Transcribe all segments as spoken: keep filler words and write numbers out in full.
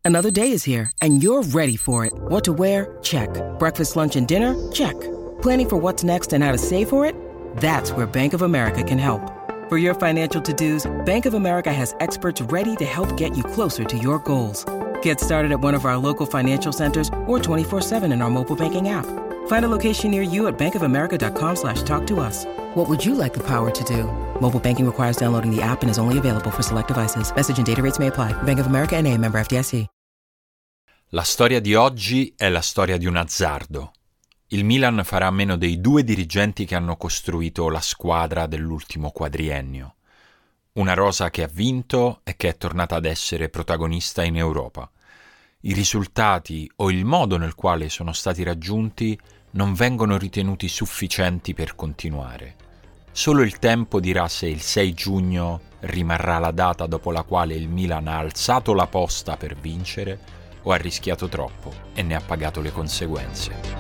Another day is here, and you're ready for it. What to wear? Check. Breakfast, lunch, and dinner? Check. Planning for what's next and how to save for it? That's where Bank of America can help. For your financial to-dos, Bank of America has experts ready to help get you closer to your goals. Get started at one of our local financial centers or twenty-four seven in our mobile banking app. Find a location near you at bankofamerica.com slash talk to us. What would you like the power to do? Mobile banking requires downloading the app and is only available for select devices. Message and data rates may apply. Bank of America N A, member F D I C. La storia di oggi è la storia di un azzardo. Il Milan farà a meno dei due dirigenti che hanno costruito la squadra dell'ultimo quadriennio. Una rosa che ha vinto e che è tornata ad essere protagonista in Europa. I risultati o il modo nel quale sono stati raggiunti non vengono ritenuti sufficienti per continuare. Solo il tempo dirà se il sei giugno rimarrà la data dopo la quale il Milan ha alzato la posta per vincere o ha rischiato troppo e ne ha pagato le conseguenze.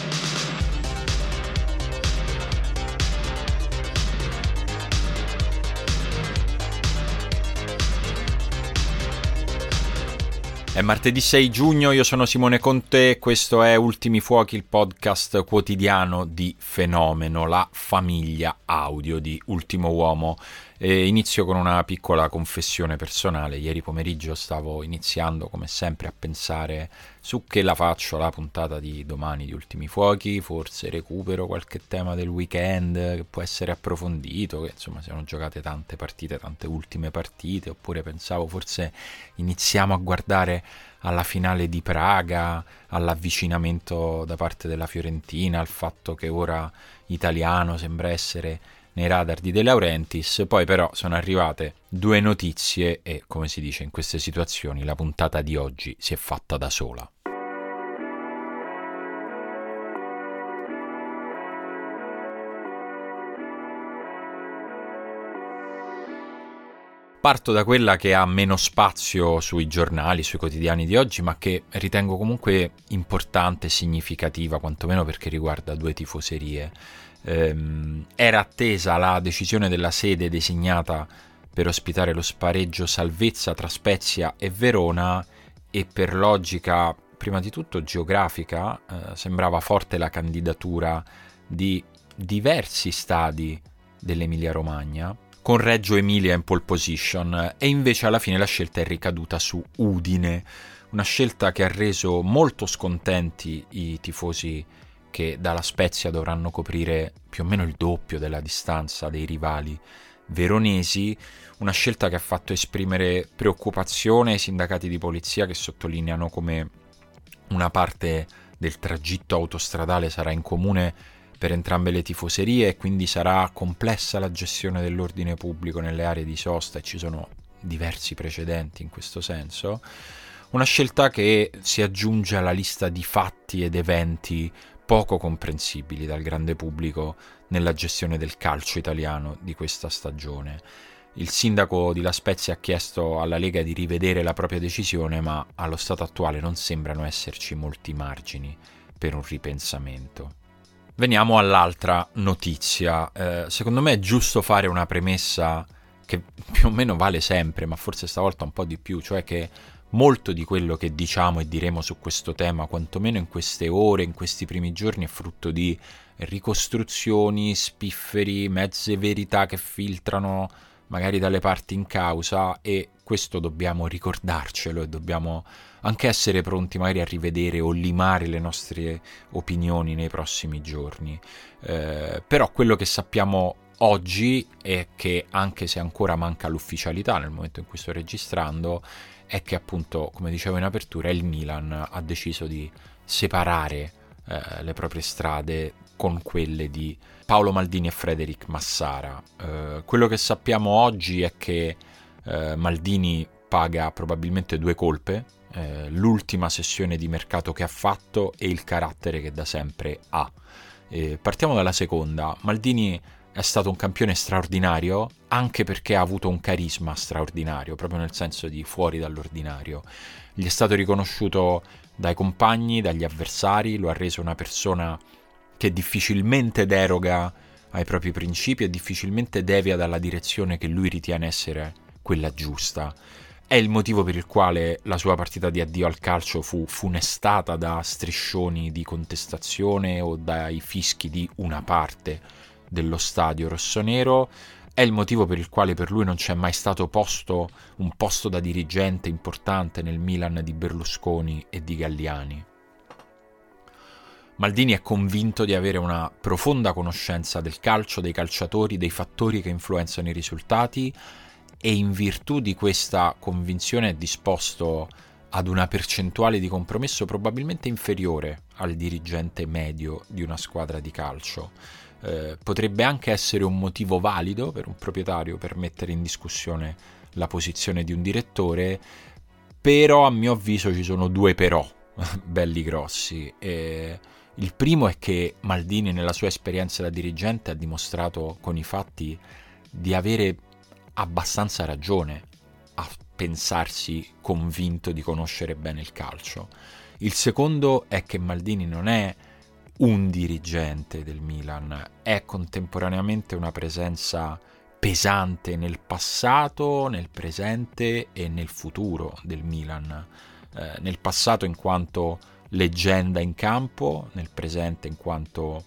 È martedì sei giugno, io sono Simone Conte, questo è Ultimi Fuochi, il podcast quotidiano di Fenomeno, la famiglia audio di Ultimo Uomo. E inizio con una piccola confessione personale. Ieri pomeriggio stavo iniziando, come sempre, a pensare su che la faccio la puntata di domani di Ultimi Fuochi, forse recupero qualche tema del weekend che può essere approfondito, che insomma siano giocate tante partite, tante ultime partite, oppure pensavo forse iniziamo a guardare alla finale di Praga, all'avvicinamento da parte della Fiorentina, al fatto che ora Italiano sembra essere nei radar di De Laurentiis. Poi però sono arrivate due notizie e, come si dice in queste situazioni, la puntata di oggi si è fatta da sola. Parto da quella che ha meno spazio sui giornali, sui quotidiani di oggi, ma che ritengo comunque importante e significativa, quantomeno perché riguarda due tifoserie. Ehm, era attesa la decisione della sede designata per ospitare lo spareggio salvezza tra Spezia e Verona e per logica, prima di tutto geografica, eh, sembrava forte la candidatura di diversi stadi dell'Emilia-Romagna, con Reggio Emilia in pole position, e invece alla fine la scelta è ricaduta su Udine, una scelta che ha reso molto scontenti i tifosi che dalla Spezia dovranno coprire più o meno il doppio della distanza dei rivali veronesi, una scelta che ha fatto esprimere preoccupazione ai sindacati di polizia, che sottolineano come una parte del tragitto autostradale sarà in comune per entrambe le tifoserie e quindi sarà complessa la gestione dell'ordine pubblico nelle aree di sosta, e ci sono diversi precedenti in questo senso. Una scelta che si aggiunge alla lista di fatti ed eventi poco comprensibili dal grande pubblico nella gestione del calcio italiano di questa stagione. Il sindaco di La Spezia ha chiesto alla Lega di rivedere la propria decisione, ma allo stato attuale non sembrano esserci molti margini per un ripensamento. Veniamo all'altra notizia. Eh, secondo me è giusto fare una premessa che più o meno vale sempre, ma forse stavolta un po' di più, cioè che molto di quello che diciamo e diremo su questo tema, quantomeno in queste ore, in questi primi giorni, è frutto di ricostruzioni, spifferi, mezze verità che filtrano magari dalle parti in causa, e questo dobbiamo ricordarcelo e dobbiamo anche essere pronti magari a rivedere o limare le nostre opinioni nei prossimi giorni. Eh, però quello che sappiamo oggi è che, anche se ancora manca l'ufficialità nel momento in cui sto registrando, è che appunto, come dicevo in apertura, il Milan ha deciso di separare eh, le proprie strade con quelle di Paolo Maldini e Frederic Massara. Eh, quello che sappiamo oggi è che eh, Maldini paga probabilmente due colpe, eh, l'ultima sessione di mercato che ha fatto e il carattere che da sempre ha. Eh, partiamo dalla seconda. Maldini è stato un campione straordinario anche perché ha avuto un carisma straordinario, proprio nel senso di fuori dall'ordinario. Gli è stato riconosciuto dai compagni, dagli avversari, lo ha reso una persona che difficilmente deroga ai propri principi e difficilmente devia dalla direzione che lui ritiene essere quella giusta. è il motivo per il quale la sua partita di addio al calcio fu funestata da striscioni di contestazione o dai fischi di una parte dello stadio rossonero. È il motivo per il quale per lui non c'è mai stato posto un posto da dirigente importante nel Milan di Berlusconi e di Galliani. Maldini è convinto di avere una profonda conoscenza del calcio, dei calciatori, dei fattori che influenzano i risultati, e in virtù di questa convinzione è disposto ad una percentuale di compromesso probabilmente inferiore al dirigente medio di una squadra di calcio. Eh, potrebbe anche essere un motivo valido per un proprietario per mettere in discussione la posizione di un direttore, però a mio avviso ci sono due però belli grossi. E il primo è che Maldini nella sua esperienza da dirigente ha dimostrato con i fatti di avere abbastanza ragione a pensarsi convinto di conoscere bene il calcio. Il secondo è che Maldini non è un dirigente del Milan, è contemporaneamente una presenza pesante nel passato, nel presente e nel futuro del Milan. Eh, nel passato in quanto leggenda in campo, nel presente in quanto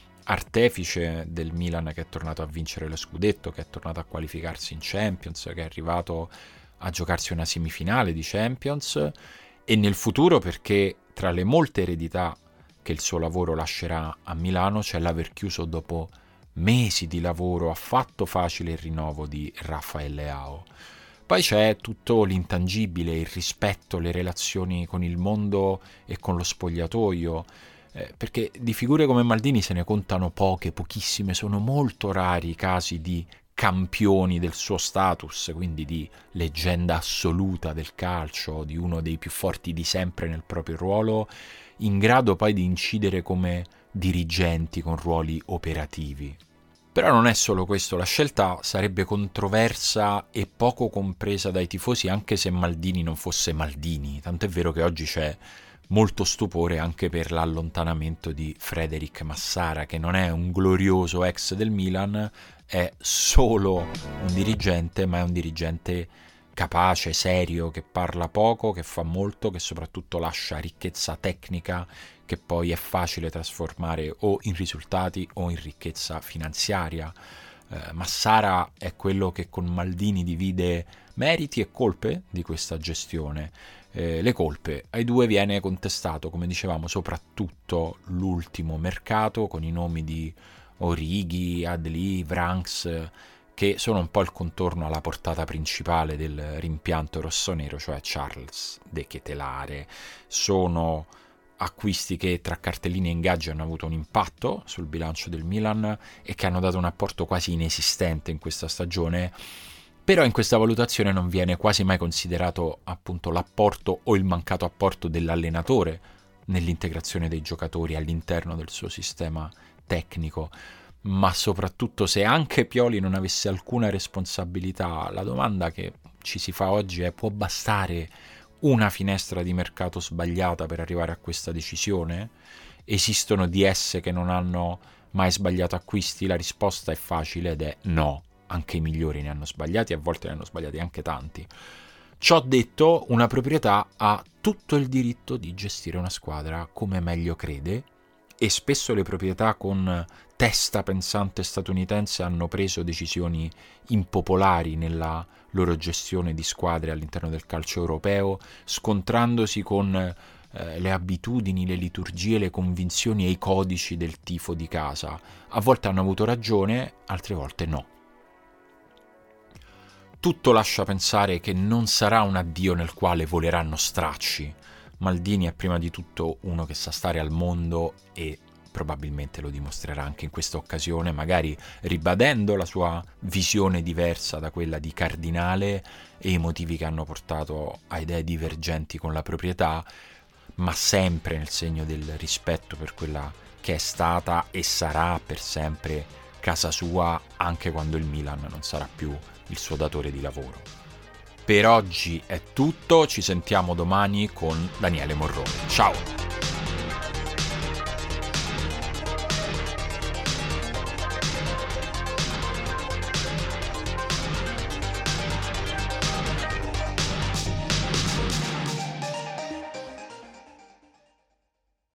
artefice del Milan che è tornato a vincere lo scudetto, che è tornato a qualificarsi in Champions, che è arrivato a giocarsi una semifinale di Champions, e nel futuro perché tra le molte eredità che il suo lavoro lascerà a Milano c'è l'aver chiuso dopo mesi di lavoro affatto facile il rinnovo di Rafael Leao. Poi c'è tutto l'intangibile, il rispetto, le relazioni con il mondo e con lo spogliatoio, eh, perché di figure come Maldini se ne contano poche, pochissime, sono molto rari i casi di campioni del suo status, quindi di leggenda assoluta del calcio, di uno dei più forti di sempre nel proprio ruolo, in grado poi di incidere come dirigenti con ruoli operativi. Però non è solo questo, la scelta sarebbe controversa e poco compresa dai tifosi anche se Maldini non fosse Maldini, tant'è vero che oggi c'è molto stupore anche per l'allontanamento di Frederic Massara, che non è un glorioso ex del Milan, è solo un dirigente, ma è un dirigente capace, serio, che parla poco, che fa molto, che soprattutto lascia ricchezza tecnica che poi è facile trasformare o in risultati o in ricchezza finanziaria. Eh, Massara è quello che con Maldini divide meriti e colpe di questa gestione. Eh, le colpe ai due viene contestato, come dicevamo, soprattutto l'ultimo mercato con i nomi di Origi, Adli, Vranks, che sono un po' il contorno alla portata principale del rimpianto rossonero, cioè Charles De Ketelare. Sono acquisti che tra cartellini e ingaggi hanno avuto un impatto sul bilancio del Milan e che hanno dato un apporto quasi inesistente in questa stagione, però in questa valutazione non viene quasi mai considerato appunto l'apporto o il mancato apporto dell'allenatore nell'integrazione dei giocatori all'interno del suo sistema tecnico. Ma soprattutto se anche Pioli non avesse alcuna responsabilità, la domanda che ci si fa oggi è: può bastare una finestra di mercato sbagliata per arrivare a questa decisione? Esistono D S che non hanno mai sbagliato acquisti? La risposta è facile ed è no, anche i migliori ne hanno sbagliati, a volte ne hanno sbagliati anche tanti. Ciò detto, una proprietà ha tutto il diritto di gestire una squadra come meglio crede, e spesso le proprietà con testa pensante statunitense hanno preso decisioni impopolari nella loro gestione di squadre all'interno del calcio europeo, scontrandosi con eh, le abitudini, le liturgie, le convinzioni e i codici del tifo di casa. A volte hanno avuto ragione, altre volte no. Tutto lascia pensare che non sarà un addio nel quale voleranno stracci. Maldini è prima di tutto uno che sa stare al mondo e probabilmente lo dimostrerà anche in questa occasione, magari ribadendo la sua visione diversa da quella di Cardinale e i motivi che hanno portato a idee divergenti con la proprietà, ma sempre nel segno del rispetto per quella che è stata e sarà per sempre casa sua, anche quando il Milan non sarà più il suo datore di lavoro. Per oggi è tutto, ci sentiamo domani con Daniele Morrone. Ciao!